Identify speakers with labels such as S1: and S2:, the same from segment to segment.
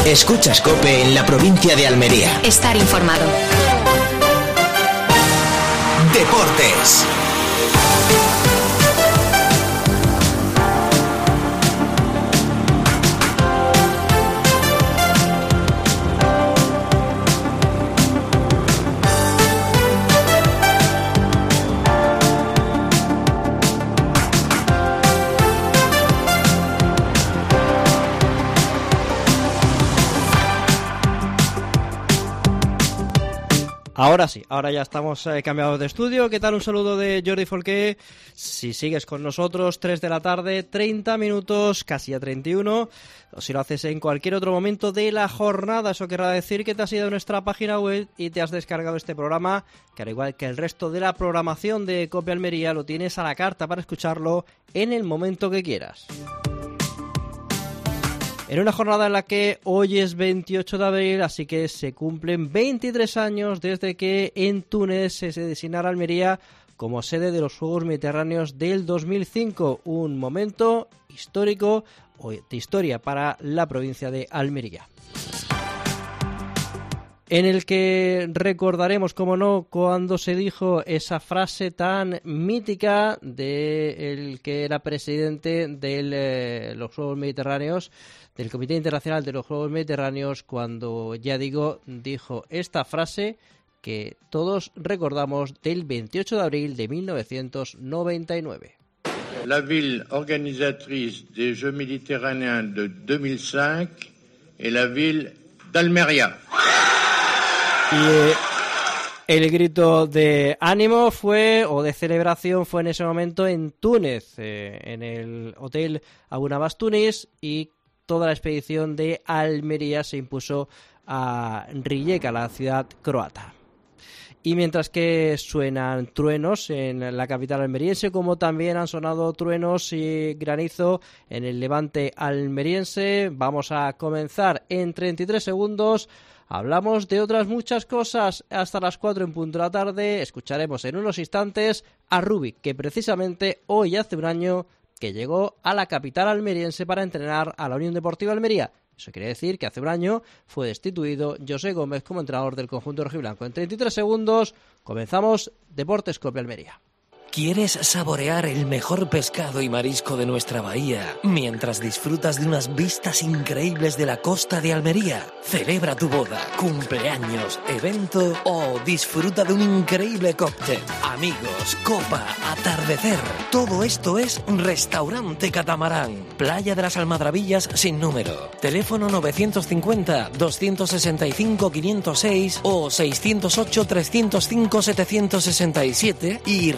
S1: Escuchas COPE en la provincia de Almería.
S2: Estar informado.
S1: Deportes.
S3: Ahora sí, ahora ya estamos cambiados de estudio. ¿Qué tal? Un saludo de Jordi Folqué. Si sigues con nosotros, 3 de la tarde, 30 minutos, casi a 31. O si lo haces en cualquier otro momento de la jornada, eso querrá decir que te has ido a nuestra página web y te has descargado este programa, que al igual que el resto de la programación de COPE Almería, lo tienes a la carta para escucharlo en el momento que quieras. En una jornada en la que hoy es 28 de abril, así que se cumplen 23 años desde que en Túnez se designara Almería como sede de los Juegos Mediterráneos del 2005. Un momento histórico o de historia para la provincia de Almería, en el que recordaremos, como no, cuando se dijo esa frase tan mítica de el que era presidente de los Juegos Mediterráneos, del Comité Internacional de los Juegos Mediterráneos, cuando, ya digo, dijo esta frase que todos recordamos del 28 de abril de 1999.
S4: La ville organisatrice des Jeux Méditerranéens de 2005 est la ville d'Almería.
S3: Y el grito de ánimo o de celebración fue en ese momento en Túnez, en el Hotel Abu Nabas Túnez, y toda la expedición de Almería se impuso a Rijeka, la ciudad croata. Y mientras que suenan truenos en la capital almeriense, como también han sonado truenos y granizo en el levante almeriense, vamos a comenzar en 33 segundos. Hablamos de otras muchas cosas hasta las 4 en punto de la tarde. Escucharemos en unos instantes a Rubik, que precisamente hoy hace un año que llegó a la capital almeriense para entrenar a la Unión Deportiva Almería. Eso quiere decir que hace un año fue destituido José Gómez como entrenador del conjunto rojiblanco. En 33 segundos comenzamos Deportes COPE Almería.
S5: ¿Quieres saborear el mejor pescado y marisco de nuestra bahía mientras disfrutas de unas vistas increíbles de la costa de Almería? Celebra tu boda, cumpleaños, evento o disfruta de un increíble cóctel. Amigos, copa, atardecer. Todo esto es Restaurante Catamarán, Playa de las Almadrabillas sin número. Teléfono 950-265-506 o 608-305-767 y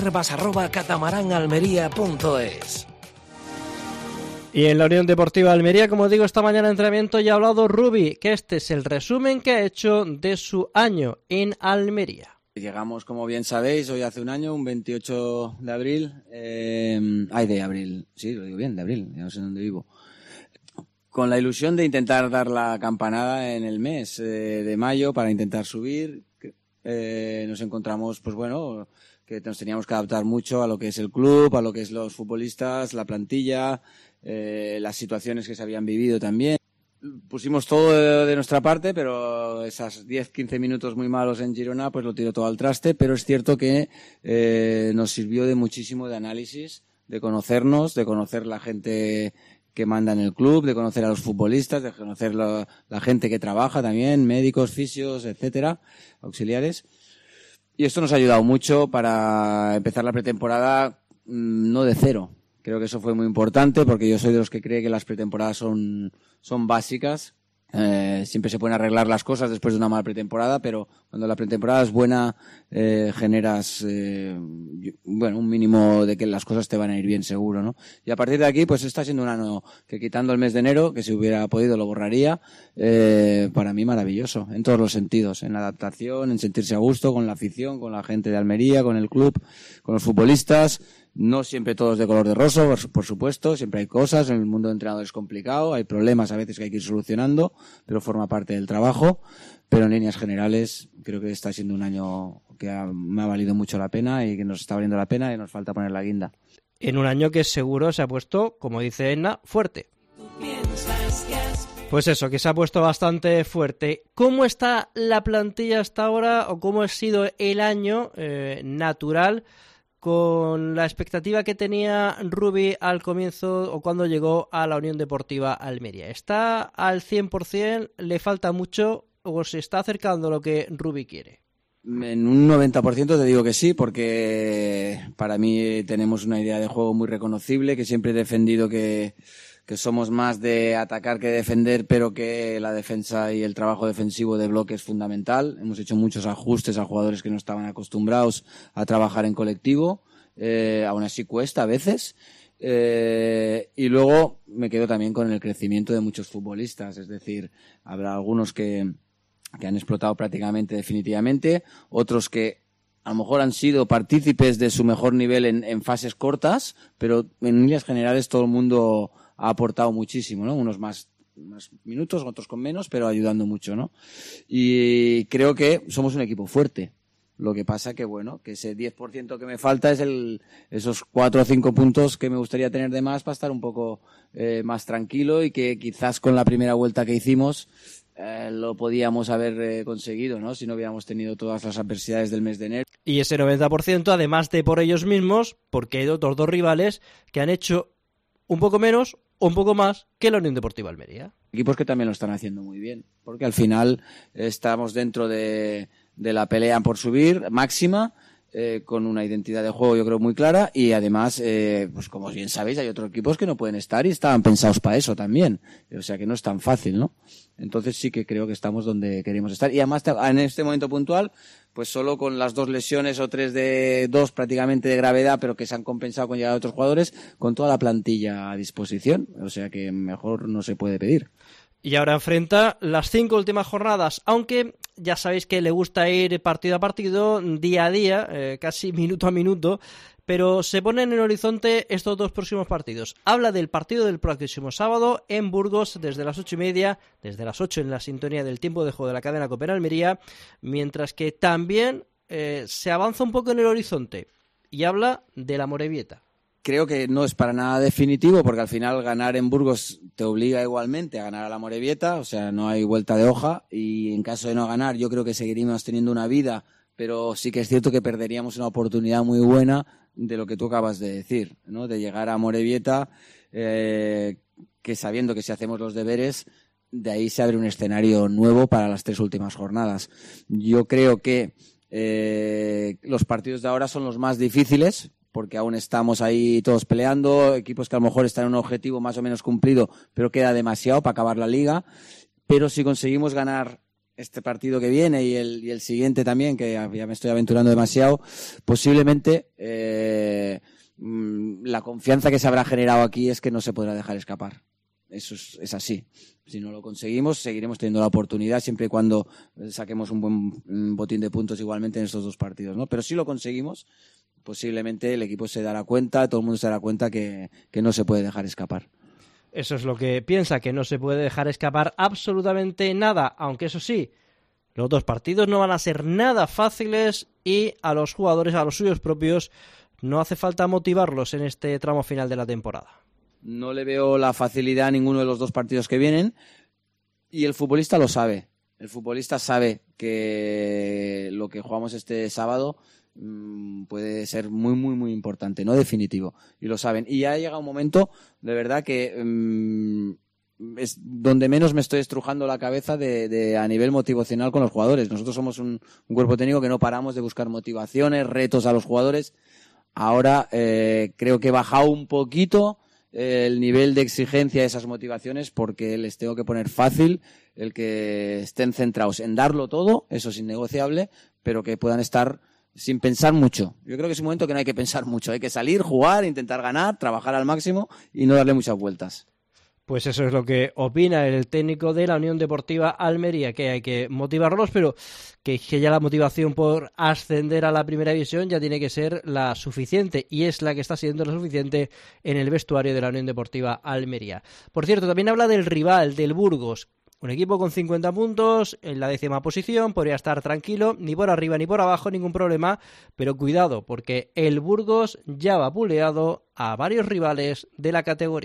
S5: reservas@catamaranalmería.es.
S3: Y en la Unión Deportiva Almería, como digo, esta mañana en entrenamiento ya ha hablado Rubi, que este es el resumen que ha hecho de su año en Almería.
S6: Llegamos, como bien sabéis, hoy hace un año, un 28 de abril. De abril, sí, lo digo bien, de abril, ya no sé dónde vivo. Con la ilusión de intentar dar la campanada en el mes de mayo para intentar subir. Nos encontramos, pues bueno, que nos teníamos que adaptar mucho a lo que es el club, a lo que es los futbolistas, la plantilla, las situaciones que se habían vivido también. Pusimos todo de nuestra parte, pero esas 10-15 minutos muy malos en Girona, pues lo tiró todo al traste, pero es cierto que nos sirvió de muchísimo de análisis, de conocernos, de conocer la gente que manda en el club, de conocer a los futbolistas, de conocer la gente que trabaja también, médicos, fisios, etcétera, auxiliares. Y esto nos ha ayudado mucho para empezar la pretemporada no de cero. Creo que eso fue muy importante porque yo soy de los que cree que las pretemporadas son básicas. Siempre se pueden arreglar las cosas después de una mala pretemporada, pero cuando la pretemporada es buena generas un mínimo de que las cosas te van a ir bien seguro, ¿no? Y a partir de aquí pues está siendo un año que, quitando el mes de enero, que si hubiera podido lo borraría, para mí maravilloso en todos los sentidos, en la adaptación, en sentirse a gusto con la afición, con la gente de Almería, con el club, con los futbolistas. No siempre todo es de color de rosa, por supuesto, siempre hay cosas, en el mundo de entrenador es complicado, hay problemas a veces que hay que ir solucionando, pero forma parte del trabajo. Pero en líneas generales creo que está siendo un año que me ha valido mucho la pena y que nos está valiendo la pena y nos falta poner la guinda.
S3: En un año que seguro se ha puesto, como dice Edna, fuerte. Pues eso, que se ha puesto bastante fuerte. ¿Cómo está la plantilla hasta ahora o cómo ha sido el año natural con la expectativa que tenía Rubi al comienzo o cuando llegó a la Unión Deportiva Almería? ¿Está al 100%? ¿Le falta mucho o se está acercando a lo que Rubi quiere?
S6: En un 90% te digo que sí, porque para mí tenemos una idea de juego muy reconocible, que siempre he defendido que somos más de atacar que defender, pero que la defensa y el trabajo defensivo de bloque es fundamental. Hemos hecho muchos ajustes a jugadores que no estaban acostumbrados a trabajar en colectivo, aún así cuesta a veces. Y luego me quedo también con el crecimiento de muchos futbolistas, es decir, habrá algunos que han explotado prácticamente definitivamente, otros que a lo mejor han sido partícipes de su mejor nivel en fases cortas, pero en líneas generales todo el mundo ha aportado muchísimo, ¿no? Unos más minutos, otros con menos, pero ayudando mucho, ¿no? Y creo que somos un equipo fuerte. Lo que pasa que, bueno, que ese 10% que me falta es esos 4 o 5 puntos que me gustaría tener de más para estar un poco más tranquilo, y que quizás con la primera vuelta que hicimos lo podíamos haber conseguido, ¿no? Si no hubiéramos tenido todas las adversidades del mes de enero.
S3: Y ese 90%, además de por ellos mismos, porque hay otros dos rivales que han hecho un poco menos o un poco más que la Unión Deportiva Almería.
S6: Equipos que también lo están haciendo muy bien, porque al final estamos dentro de la pelea por subir máxima, con una identidad de juego yo creo muy clara, y además, pues como bien sabéis, hay otros equipos que no pueden estar y estaban pensados para eso también, o sea que no es tan fácil, ¿no? Entonces sí que creo que estamos donde queremos estar, y además en este momento puntual, pues solo con las 2 lesiones o 3 de 2 prácticamente de gravedad, pero que se han compensado con llegada de otros jugadores, con toda la plantilla a disposición, o sea que mejor no se puede pedir.
S3: Y ahora enfrenta las 5 últimas jornadas, aunque ya sabéis que le gusta ir partido a partido, día a día, casi minuto a minuto, pero se ponen en el horizonte estos 2 próximos partidos. Habla del partido del próximo sábado en Burgos desde las 8:30, desde las 8 en la sintonía del tiempo de juego de la cadena COPE Almería, mientras que también se avanza un poco en el horizonte y habla de la Amorebieta.
S6: Creo que no es para nada definitivo, porque al final ganar en Burgos te obliga igualmente a ganar a la Amorebieta, o sea, no hay vuelta de hoja, y en caso de no ganar yo creo que seguiríamos teniendo una vida, pero sí que es cierto que perderíamos una oportunidad muy buena de lo que tú acabas de decir, ¿no? De llegar a Amorebieta, que sabiendo que si hacemos los deberes, de ahí se abre un escenario nuevo para las 3 últimas jornadas. Yo creo que los partidos de ahora son los más difíciles, porque aún estamos ahí todos peleando, equipos que a lo mejor están en un objetivo más o menos cumplido, pero queda demasiado para acabar la liga. Pero si conseguimos ganar este partido que viene y el siguiente también, que ya me estoy aventurando demasiado, posiblemente la confianza que se habrá generado aquí es que no se podrá dejar escapar. Eso es así. Si no lo conseguimos, seguiremos teniendo la oportunidad siempre y cuando saquemos un buen botín de puntos igualmente en estos 2 partidos, ¿no? Pero si lo conseguimos, posiblemente el equipo se dará cuenta, todo el mundo se dará cuenta que no se puede dejar escapar.
S3: Eso es lo que piensa, que no se puede dejar escapar absolutamente nada, aunque eso sí, los 2 partidos no van a ser nada fáciles y a los jugadores, a los suyos propios, no hace falta motivarlos en este tramo final de la temporada.
S6: No le veo la facilidad a ninguno de los 2 partidos que vienen, y el futbolista lo sabe. El futbolista sabe que lo que jugamos este sábado puede ser muy, muy, muy importante, no definitivo, y lo saben. Y ya ha llegado un momento, de verdad, que es donde menos me estoy estrujando la cabeza a nivel motivacional con los jugadores. Nosotros somos un cuerpo técnico que no paramos de buscar motivaciones, retos a los jugadores. Ahora creo que he bajado un poquito el nivel de exigencia de esas motivaciones, porque les tengo que poner fácil el que estén centrados en darlo todo, eso es innegociable, pero que puedan estar sin pensar mucho. Yo creo que es un momento que no hay que pensar mucho, hay que salir, jugar, intentar ganar, trabajar al máximo y no darle muchas vueltas.
S3: Pues eso es lo que opina el técnico de la Unión Deportiva Almería, que hay que motivarlos, pero que ya la motivación por ascender a la primera división ya tiene que ser la suficiente, y es la que está siendo la suficiente en el vestuario de la Unión Deportiva Almería. Por cierto, también habla del rival, del Burgos, un equipo con 50 puntos, en la 10ª posición, podría estar tranquilo, ni por arriba ni por abajo, ningún problema, pero cuidado, porque el Burgos ya va vapuleado a varios rivales de la categoría.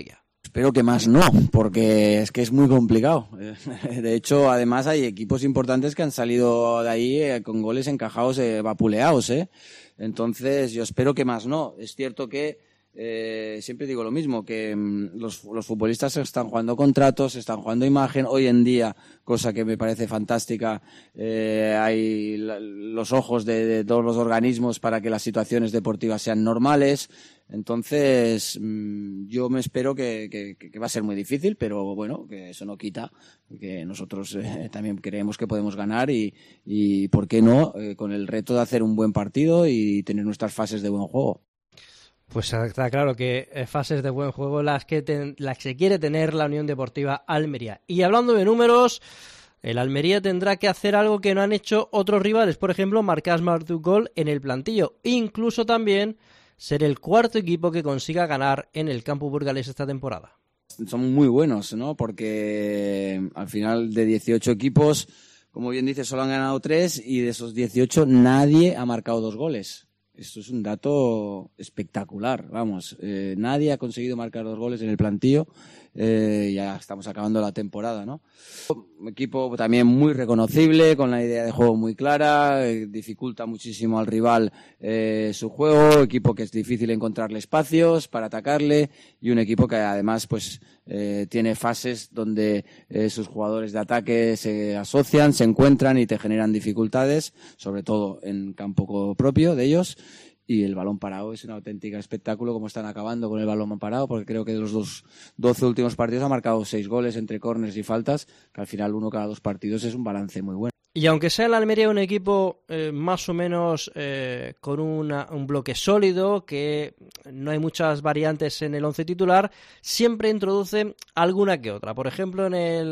S6: Espero que más no, porque es que es muy complicado. De hecho, además hay equipos importantes que han salido de ahí con goles encajados, vapuleados, Entonces, yo espero que más no. Es cierto que siempre digo lo mismo, que los futbolistas están jugando contratos, están jugando imagen. Hoy en día, cosa que me parece fantástica, hay los ojos de todos los organismos para que las situaciones deportivas sean normales. Entonces, yo me espero que va a ser muy difícil, pero bueno, que eso no quita que nosotros también creemos que podemos ganar y ¿por qué no? Con el reto de hacer un buen partido y tener nuestras fases de buen juego.
S3: Pues está claro que fases de buen juego las que quiere tener la Unión Deportiva Almería. Y hablando de números, el Almería tendrá que hacer algo que no han hecho otros rivales, por ejemplo, marcar más de un gol en el plantillo, incluso también ser el cuarto equipo que consiga ganar en el campo burgalés esta temporada.
S6: Son muy buenos, ¿no? Porque al final de 18 equipos, como bien dices, solo han ganado 3 y de esos 18 nadie ha marcado 2 goles. Esto es un dato espectacular, vamos. Nadie ha conseguido marcar 2 goles en el plantillo. Ya estamos acabando la temporada, ¿no? Un equipo también muy reconocible, con la idea de juego muy clara, dificulta muchísimo al rival su juego, equipo que es difícil encontrarle espacios para atacarle y un equipo que además pues tiene fases donde sus jugadores de ataque se asocian, se encuentran y te generan dificultades, sobre todo en campo propio de ellos. Y el balón parado es un auténtico espectáculo como están acabando con el balón parado, porque creo que de los 12 últimos partidos ha marcado 6 goles entre córneres y faltas, que al final 1 cada 2 partidos es un balance muy bueno.
S3: Y aunque sea el Almería un equipo más o menos con un bloque sólido, que no hay muchas variantes en el once titular, siempre introduce alguna que otra. Por ejemplo, en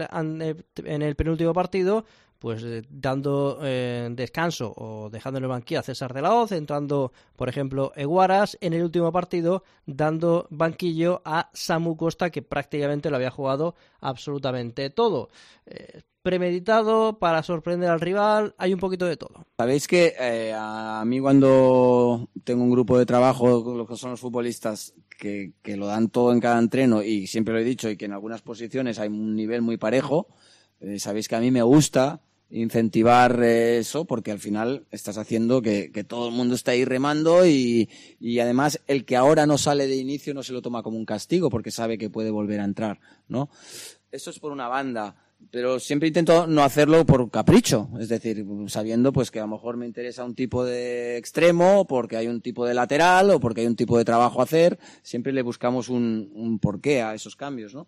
S3: el penúltimo partido, pues dando descanso o dejando en el banquillo a César de la Hoz, entrando, por ejemplo, Eguaras, en el último partido dando banquillo a Samu Costa, que prácticamente lo había jugado absolutamente todo. Premeditado para sorprender al rival, hay un poquito de todo.
S6: Sabéis que a mí cuando tengo un grupo de trabajo, lo que son los futbolistas, que lo dan todo en cada entreno, y siempre lo he dicho, y que en algunas posiciones hay un nivel muy parejo, sabéis que a mí me gusta incentivar eso, porque al final estás haciendo que todo el mundo esté ahí remando y además el que ahora no sale de inicio no se lo toma como un castigo porque sabe que puede volver a entrar, ¿no? Eso es por una banda, pero siempre intento no hacerlo por capricho, es decir, sabiendo pues que a lo mejor me interesa un tipo de extremo, porque hay un tipo de lateral o porque hay un tipo de trabajo a hacer, siempre le buscamos un porqué a esos cambios, ¿no?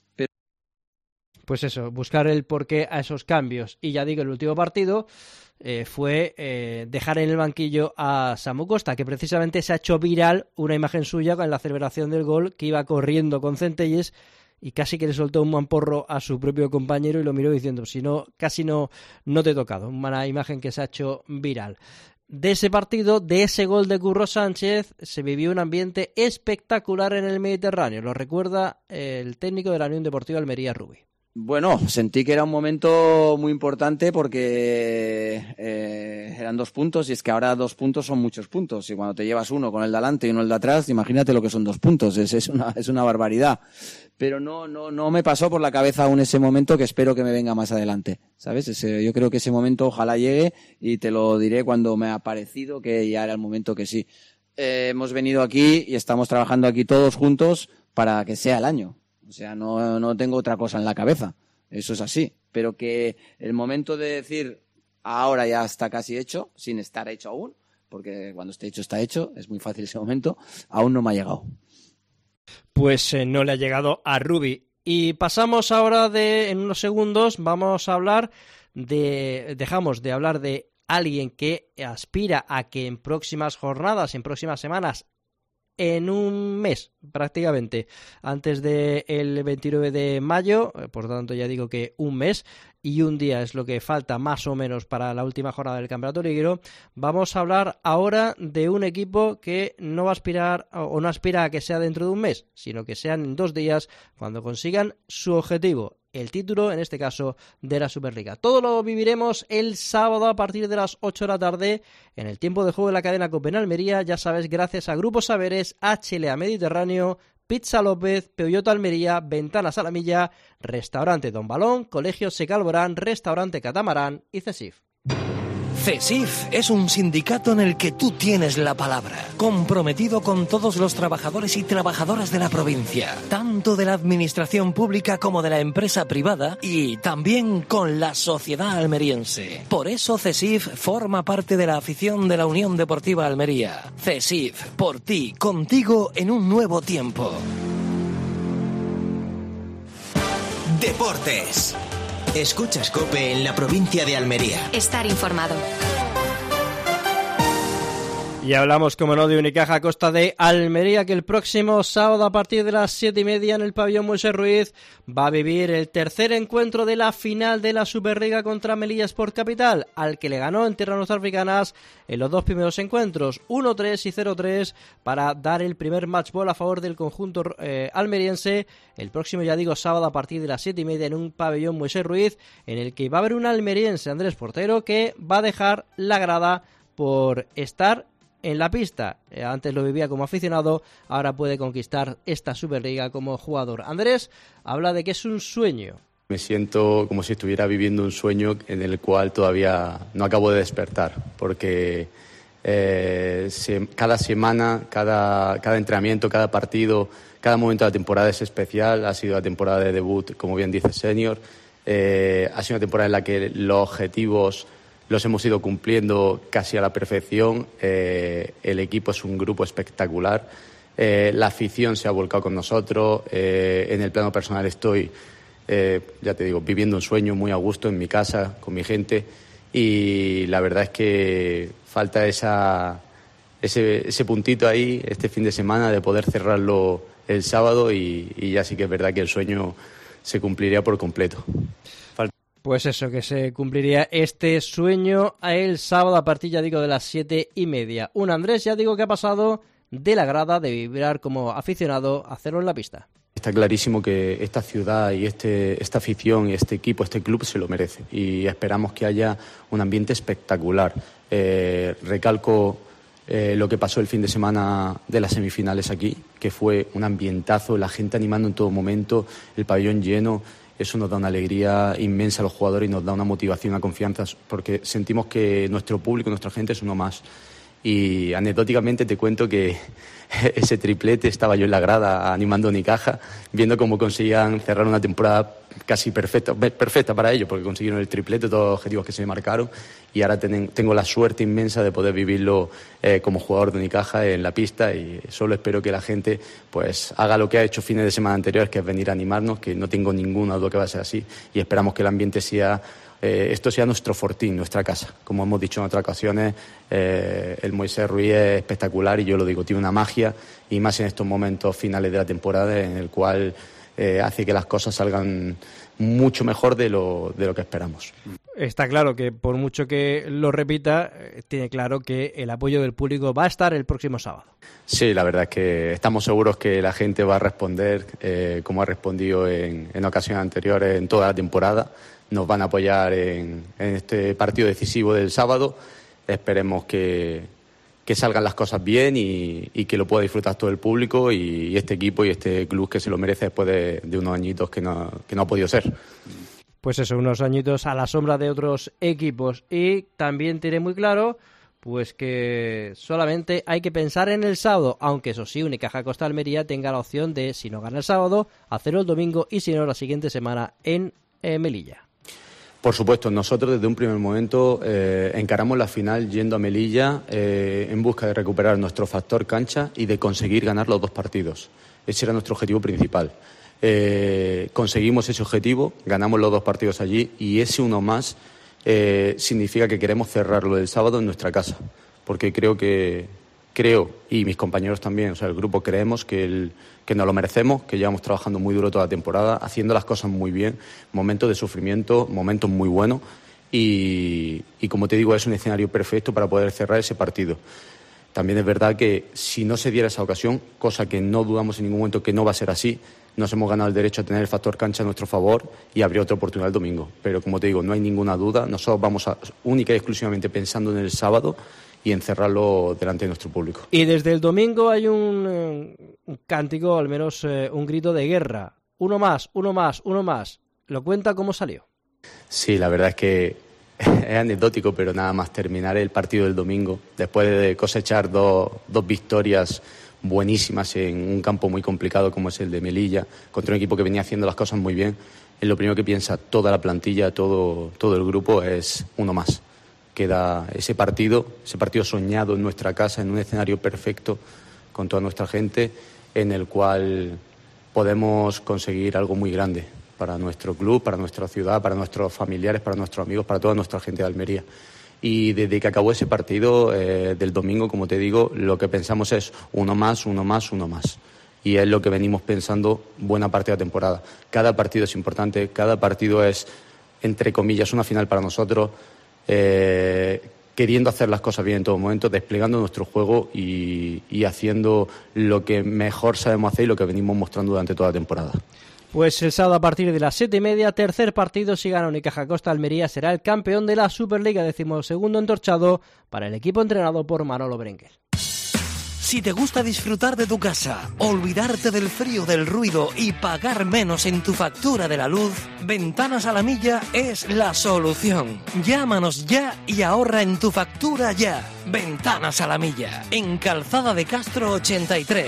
S3: Pues eso, buscar el porqué a esos cambios. Y ya digo, el último partido fue dejar en el banquillo a Samu Costa, que precisamente se ha hecho viral una imagen suya en la celebración del gol, que iba corriendo con Centelles y casi que le soltó un mamporro a su propio compañero y lo miró diciendo, si no, casi no te he tocado. Una imagen que se ha hecho viral. De ese partido, de ese gol de Curro Sánchez, se vivió un ambiente espectacular en el Mediterráneo. Lo recuerda el técnico de la Unión Deportiva Almería, Rubi.
S6: Bueno, sentí que era un momento muy importante porque eran 2 puntos y es que ahora 2 puntos son muchos puntos y cuando te llevas uno con el de adelante y uno el de atrás, imagínate lo que son 2 puntos, es una barbaridad. Pero no me pasó por la cabeza aún ese momento que espero que me venga más adelante, ¿sabes? Yo creo que ese momento ojalá llegue y te lo diré cuando me ha parecido que ya era el momento que sí. Hemos venido aquí y estamos trabajando aquí todos juntos para que sea el año. O sea, no tengo otra cosa en la cabeza. Eso es así. Pero que el momento de decir ahora ya está casi hecho, sin estar hecho aún, porque cuando esté hecho está hecho, es muy fácil ese momento, aún no me ha llegado.
S3: Pues no le ha llegado a Rubi. Y pasamos ahora en unos segundos, vamos a hablar dejamos de hablar de alguien que aspira a que en próximas jornadas, en próximas semanas, en un mes prácticamente, antes del 29 de mayo, por tanto ya digo que un mes y un día es lo que falta más o menos para la última jornada del Campeonato Liguero. Vamos a hablar ahora de un equipo que no va a aspirar o no aspira a que sea dentro de un mes, sino que sean en 2 días cuando consigan su objetivo, el título, en este caso, de la Superliga. Todo lo viviremos el sábado a partir de las 8 de la tarde en el tiempo de juego de la cadena COPE en Almería, ya sabes, gracias a Grupo Saberes, HLA Mediterráneo, Pizza López, Peugeot Almería, Ventanas a la Milla, Restaurante Don Balón, Colegio Secalborán, Restaurante Catamarán y CESIF.
S5: CESIF es un sindicato en el que tú tienes la palabra, comprometido con todos los trabajadores y trabajadoras de la provincia, tanto de la administración pública como de la empresa privada y también con la sociedad almeriense. Por eso CESIF forma parte de la afición de la Unión Deportiva Almería. CESIF, por ti, contigo en un nuevo tiempo.
S1: Deportes. Escuchas COPE en la provincia de Almería.
S2: Estar informado.
S3: Y hablamos, como no, de Unicaja Costa de Almería, que el próximo sábado a partir de las 7:30 en el pabellón Moisés Ruiz va a vivir el tercer encuentro de la final de la Superliga contra Melilla Sport Capital, al que le ganó en tierras norteafricanas en los dos primeros encuentros, 1-3 y 0-3, para dar el primer match ball a favor del conjunto almeriense el próximo, ya digo, sábado a partir de las 7:30 en un pabellón Moisés Ruiz, en el que va a haber un almeriense, Andrés Portero, que va a dejar la grada por estar en la pista. Antes lo vivía como aficionado, ahora puede conquistar esta Superliga como jugador. Andrés habla de que es un sueño.
S7: Me siento como si estuviera viviendo un sueño en el cual todavía no acabo de despertar, porque cada semana, cada entrenamiento, cada partido, cada momento de la temporada es especial. Ha sido la temporada de debut, como bien dice Senior. Ha sido una temporada en la que los objetivos los hemos ido cumpliendo casi a la perfección. El equipo es un grupo espectacular. La afición se ha volcado con nosotros. En el plano personal estoy, ya te digo, viviendo un sueño muy a gusto en mi casa, con mi gente. Y la verdad es que falta ese puntito ahí, este fin de semana, de poder cerrarlo el sábado. Y ya sí que es verdad que el sueño se cumpliría por completo.
S3: Pues eso, que se cumpliría este sueño el sábado a partir, ya digo, de las 7:30. Un Andrés, ya digo, que ha pasado de la grada, de vibrar como aficionado, a hacerlo en la pista.
S7: Está clarísimo que esta ciudad y esta afición y este equipo, este club se lo merece. Y esperamos que haya un ambiente espectacular. Recalco lo que pasó el fin de semana de las semifinales aquí, que fue un ambientazo, la gente animando en todo momento, el pabellón lleno. Eso nos da una alegría inmensa a los jugadores y nos da una motivación, una confianza, porque sentimos que nuestro público, nuestra gente es uno más. Y anecdóticamente te cuento que ese triplete estaba yo en la grada animando a Unicaja, viendo cómo conseguían cerrar una temporada casi perfecta para ellos, porque consiguieron el triplete, todos los objetivos que se marcaron, y ahora tengo la suerte inmensa de poder vivirlo como jugador de Unicaja en la pista, y solo espero que la gente pues haga lo que ha hecho fines de semana anteriores, que es venir a animarnos, que no tengo ninguna duda que va a ser así, y esperamos que el ambiente sea esto sea nuestro fortín, nuestra casa. Como hemos dicho en otras ocasiones, el Moisés Ruiz es espectacular, y yo lo digo, tiene una magia, y más en estos momentos finales de la temporada, en el cual hace que las cosas salgan mucho mejor de lo que esperamos.
S3: Está claro que, por mucho que lo repita, tiene claro que el apoyo del público va a estar el próximo sábado.
S7: Sí, la verdad es que estamos seguros que la gente va a responder como ha respondido en ocasiones anteriores en toda la temporada. Nos van a apoyar en este partido decisivo del sábado. Esperemos que salgan las cosas bien y que lo pueda disfrutar todo el público y este equipo y este club, que se lo merece después de unos añitos que no ha podido ser.
S3: Pues eso, unos añitos a la sombra de otros equipos. Y también tiene muy claro pues que solamente hay que pensar en el sábado, aunque eso sí, Unicaja Costa Almería tenga la opción de, si no gana el sábado, hacerlo el domingo, y si no, la siguiente semana en Melilla.
S7: Por supuesto, nosotros desde un primer momento encaramos la final yendo a Melilla en busca de recuperar nuestro factor cancha y de conseguir ganar los dos partidos. Ese era nuestro objetivo principal. Conseguimos ese objetivo, ganamos los dos partidos allí, y ese uno más significa que queremos cerrarlo el sábado en nuestra casa, porque creo, y mis compañeros también, o sea, el grupo, creemos que nos lo merecemos, que llevamos trabajando muy duro toda la temporada, haciendo las cosas muy bien, momentos de sufrimiento, momentos muy buenos, y como te digo, es un escenario perfecto para poder cerrar ese partido. También es verdad que si no se diera esa ocasión, cosa que no dudamos en ningún momento que no va a ser así, nos hemos ganado el derecho a tener el factor cancha a nuestro favor y habría otra oportunidad el domingo. Pero como te digo, no hay ninguna duda, nosotros vamos única y exclusivamente pensando en el sábado, y encerrarlo delante de nuestro público.
S3: Y desde el domingo hay un cántico, al menos un grito de guerra. Uno más, uno más, uno más. ¿Lo cuenta cómo salió?
S7: Sí, la verdad es que es anecdótico, pero nada más terminar el partido del domingo, después de cosechar dos victorias buenísimas en un campo muy complicado como es el de Melilla, contra un equipo que venía haciendo las cosas muy bien, es lo primero que piensa toda la plantilla, todo el grupo, es uno más. Queda ese partido soñado en nuestra casa, en un escenario perfecto con toda nuestra gente, en el cual podemos conseguir algo muy grande para nuestro club, para nuestra ciudad, para nuestros familiares, para nuestros amigos, para toda nuestra gente de Almería. Y desde que acabó ese partido del domingo, como te digo, lo que pensamos es uno más, uno más, uno más. Y es lo que venimos pensando buena parte de la temporada. Cada partido es importante, cada partido es, entre comillas, una final para nosotros, queriendo hacer las cosas bien en todo momento, desplegando nuestro juego y haciendo lo que mejor sabemos hacer y lo que venimos mostrando durante toda la temporada.
S3: Pues el sábado a partir de las 7:30, tercer partido, si gana Unicaja Costa Almería, será el campeón de la Superliga, 12º entorchado para el equipo entrenado por Manolo Berenguer.
S5: Si te gusta disfrutar de tu casa, olvidarte del frío, del ruido y pagar menos en tu factura de la luz, Ventanas a la Milla es la solución. Llámanos ya y ahorra en tu factura ya. Ventanas a la Milla, en Calzada de Castro 83.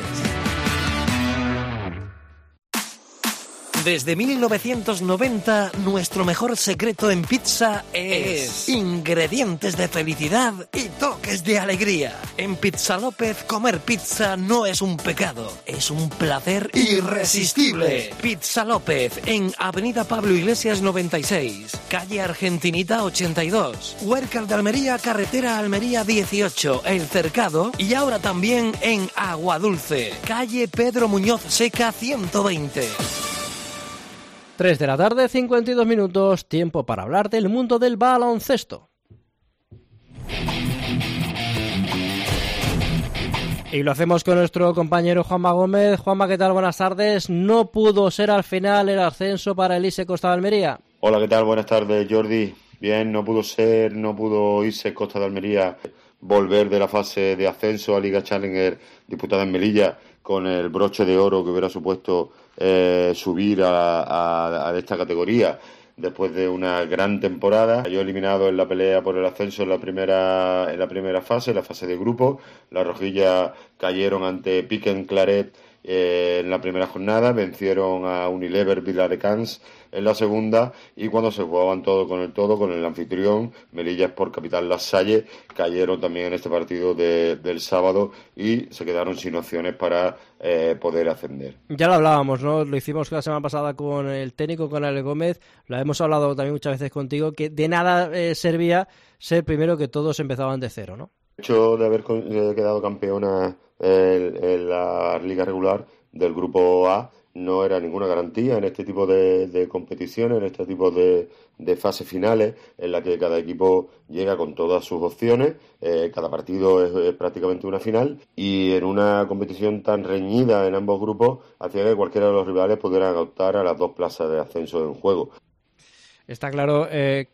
S5: Desde 1990, nuestro mejor secreto en pizza es ingredientes de felicidad y toques de alegría. En Pizza López, comer pizza no es un pecado, es un placer irresistible. Pizza López, en Avenida Pablo Iglesias 96, calle Argentinita 82, Huércal de Almería, carretera Almería 18, El Cercado, y ahora también en Aguadulce, calle Pedro Muñoz Seca 120.
S3: 3 de la tarde, 52 minutos, tiempo para hablar del mundo del baloncesto. Y lo hacemos con nuestro compañero Juanma Gómez. Juanma, ¿qué tal? Buenas tardes. No pudo ser al final el ascenso para el ISE Costa de Almería.
S2: Hola, ¿qué tal? Buenas tardes, Jordi. Bien, no pudo ISE Costa de Almería volver de la fase de ascenso a Liga Challenger disputada en Melilla con el broche de oro que hubiera supuesto subir a esta categoría después de una gran temporada. Cayó eliminado en la pelea por el ascenso en la primera fase, la fase de grupo. Las rojillas cayeron ante Piquen Claret en la primera jornada, vencieron a Unilever Viladecans en la segunda, y cuando se jugaban con el anfitrión Melilla Sport Capital La Salle, cayeron también en este partido del sábado y se quedaron sin opciones para poder ascender.
S3: Ya lo hablábamos, ¿no? Lo hicimos la semana pasada con el técnico, con Ale Gómez, lo hemos hablado también muchas veces contigo, que de nada servía ser primero, que todos empezaban de cero, ¿no?
S2: El hecho de haber quedado campeona en la liga regular del grupo A no era ninguna garantía en este tipo de competiciones, en este tipo de fases finales, en la que cada equipo llega con todas sus opciones. Cada partido es prácticamente una final, y en una competición tan reñida en ambos grupos hacía que cualquiera de los rivales pudieran optar a las dos plazas de ascenso en juego.
S3: Está claro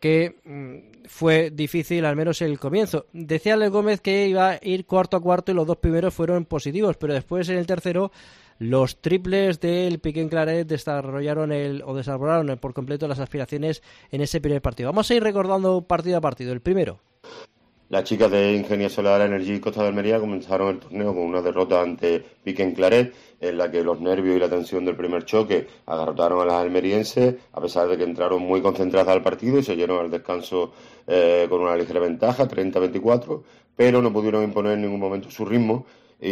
S3: que fue difícil, al menos el comienzo. Decía Ale Gómez que iba a ir cuarto a cuarto y los dos primeros fueron positivos, pero después en el tercero los triples del Piquen Claret desarrollaron por completo las aspiraciones en ese primer partido. Vamos a ir recordando partido a partido. El primero.
S2: Las chicas de Ingenia Solar Energy Costa de Almería comenzaron el torneo con una derrota ante Piquen Claret, en la que los nervios y la tensión del primer choque agarrotaron a las almerienses, a pesar de que entraron muy concentradas al partido y se llegaron al descanso con una ligera ventaja, 30-24, pero no pudieron imponer en ningún momento su ritmo,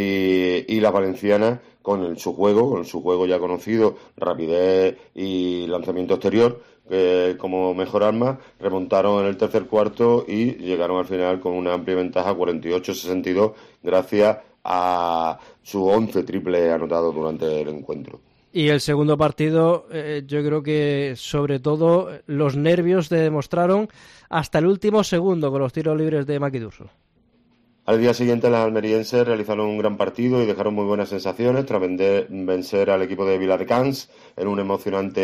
S2: y las valencianas con su juego ya conocido, rapidez y lanzamiento exterior, como mejor arma, remontaron en el tercer cuarto y llegaron al final con una amplia ventaja, 48-62, gracias a su 11 triple anotado durante el encuentro.
S3: Y el segundo partido, yo creo que sobre todo los nervios se demostraron hasta el último segundo con los tiros libres de Maki Durso.
S2: Al día siguiente las almerienses realizaron un gran partido y dejaron muy buenas sensaciones tras vencer al equipo de Viladecans en un emocionante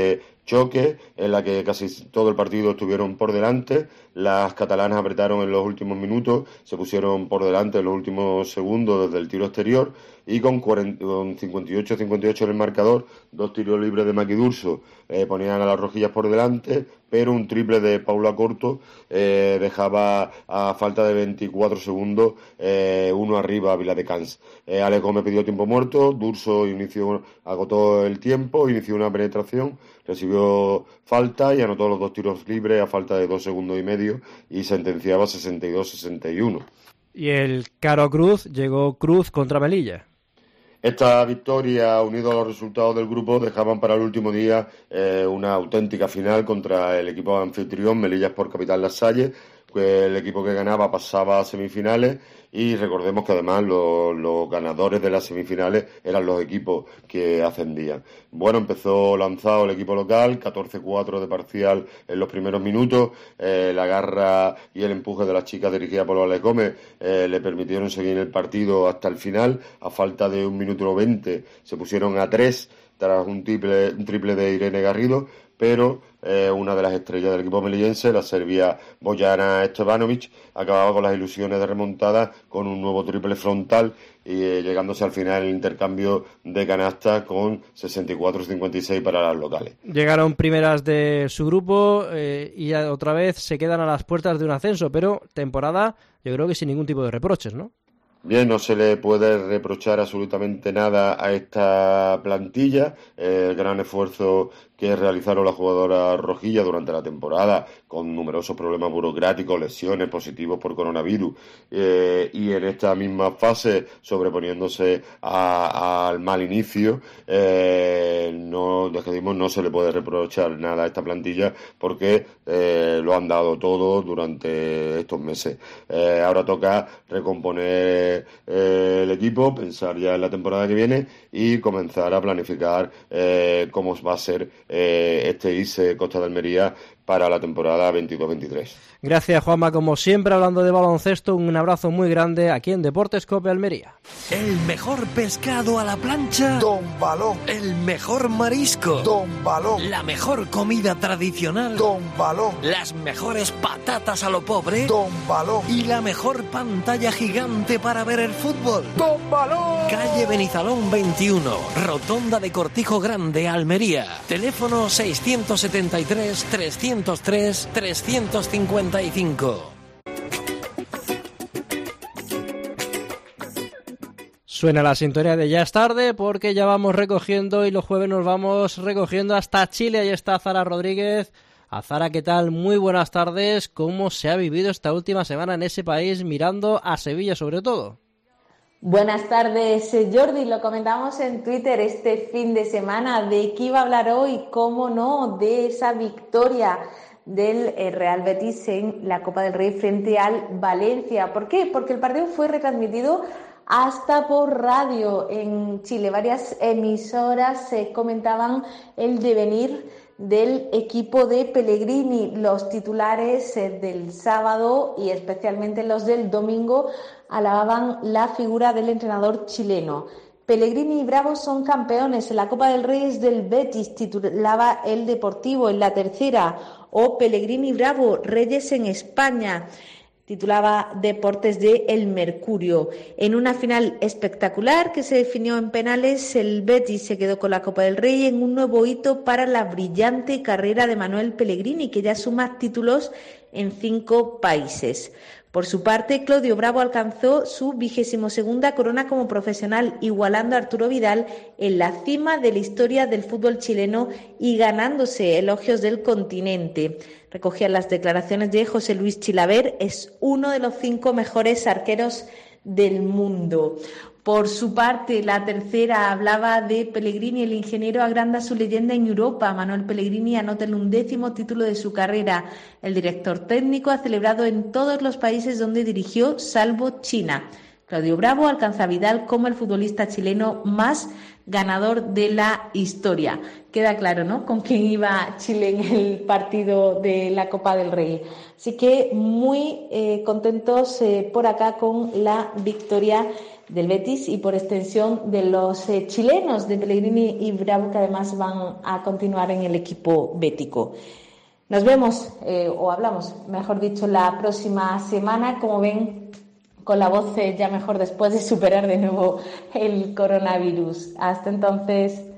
S2: choque en la que casi todo el partido estuvieron por delante. Las catalanas apretaron en los últimos minutos, se pusieron por delante en los últimos segundos desde el tiro exterior y con 58-58 en el marcador, 2 tiros libres de Maki Durso ponían a las rojillas por delante, pero un triple de Paula Corto dejaba a falta de 24 segundos uno arriba a Viladecans. Alex Gómez pidió tiempo muerto, Durso agotó el tiempo, inició una penetración, recibió falta y anotó los 2 tiros libres a falta de 2 segundos y medio y sentenciaba 62-61.
S3: Y el Caro Cruz, llegó Cruz contra Melilla.
S2: Esta victoria, unido a los resultados del grupo, dejaban para el último día una auténtica final contra el equipo anfitrión, Melilla Sport Capital Lasalle. El equipo que ganaba pasaba a semifinales y recordemos que además los ganadores de las semifinales eran los equipos que ascendían. Bueno, empezó lanzado el equipo local, 14-4 de parcial en los primeros minutos. La garra y el empuje de las chicas dirigidas por Alex Gómez le permitieron seguir el partido hasta el final. A falta de 1 minuto 20 se pusieron a 3 tras un triple de Irene Garrido, pero una de las estrellas del equipo melillense, la serbia Bojana Stevanovic, acababa con las ilusiones de remontada con un nuevo triple frontal y llegándose al final el intercambio de canastas con 64-56 para las locales.
S3: Llegaron primeras de su grupo y ya otra vez se quedan a las puertas de un ascenso, pero temporada yo creo que sin ningún tipo de reproches, ¿no?
S2: Bien, no se le puede reprochar absolutamente nada a esta plantilla. El gran esfuerzo que realizaron las jugadoras rojillas durante la temporada, con numerosos problemas burocráticos, lesiones, positivos por coronavirus, y en esta misma fase sobreponiéndose al mal inicio, no se le puede reprochar nada a esta plantilla porque lo han dado todo durante estos meses. Ahora toca recomponer el equipo, pensar ya en la temporada que viene y comenzar a planificar cómo va a ser este ISE Costa de Almería para la temporada 22-23.
S3: Gracias, Juanma, como siempre, hablando de baloncesto, un abrazo muy grande aquí en Deportes Cope Almería.
S5: El mejor pescado a la plancha,
S8: Don Balón.
S5: el mejor marisco,
S8: Don Balón.
S5: la mejor comida tradicional,
S8: Don Balón.
S5: las mejores patatas a lo pobre,
S8: Don Balón.
S5: y la mejor pantalla gigante para ver el fútbol.
S8: Don Balón.
S5: Calle Benizalón 21, Rotonda de Cortijo Grande, Almería. Teléfono 673-303-355.
S3: Suena la sintonía de Ya es tarde porque ya vamos recogiendo y los jueves nos vamos recogiendo hasta Chile. Ahí está Zara Rodríguez. A Zara, ¿qué tal? Muy buenas tardes. ¿Cómo se ha vivido esta última semana en ese país mirando a Sevilla sobre todo?
S9: Buenas tardes, Jordi. Lo comentamos en Twitter este fin de semana. ¿De qué iba a hablar hoy? ¿Cómo no? De esa victoria del Real Betis en la Copa del Rey frente al Valencia. ¿Por qué? Porque el partido fue retransmitido hasta por radio en Chile. Varias emisoras comentaban el devenir del equipo de Pellegrini. Los titulares del sábado y especialmente los del domingo alababan la figura del entrenador chileno. Pellegrini y Bravo son campeones. La Copa del Rey es del Betis, titulaba El Deportivo en la tercera. O Pellegrini y Bravo, Reyes en España, titulaba Deportes de El Mercurio. En una final espectacular que se definió en penales, el Betis se quedó con la Copa del Rey en un nuevo hito para la brillante carrera de Manuel Pellegrini, que ya suma títulos en 5 países. Por su parte, Claudio Bravo alcanzó su 22ª corona como profesional, igualando a Arturo Vidal en la cima de la historia del fútbol chileno y ganándose elogios del continente. Recogían las declaraciones de José Luis Chilaver, es uno de los 5 mejores arqueros del mundo. Por su parte, la tercera hablaba de Pellegrini. El ingeniero agranda su leyenda en Europa. Manuel Pellegrini anota el 11º título de su carrera. El director técnico ha celebrado en todos los países donde dirigió, salvo China. Claudio Bravo alcanza a Vidal como el futbolista chileno más ganador de la historia. Queda claro, ¿no?, con quién iba Chile en el partido de la Copa del Rey. Así que muy contentos por acá con la victoria del Betis y por extensión de los chilenos de Pellegrini y Bravo, que además van a continuar en el equipo bético. Nos vemos, o hablamos, mejor dicho, la próxima semana, como ven, con la voz ya mejor después de superar de nuevo el coronavirus. Hasta entonces.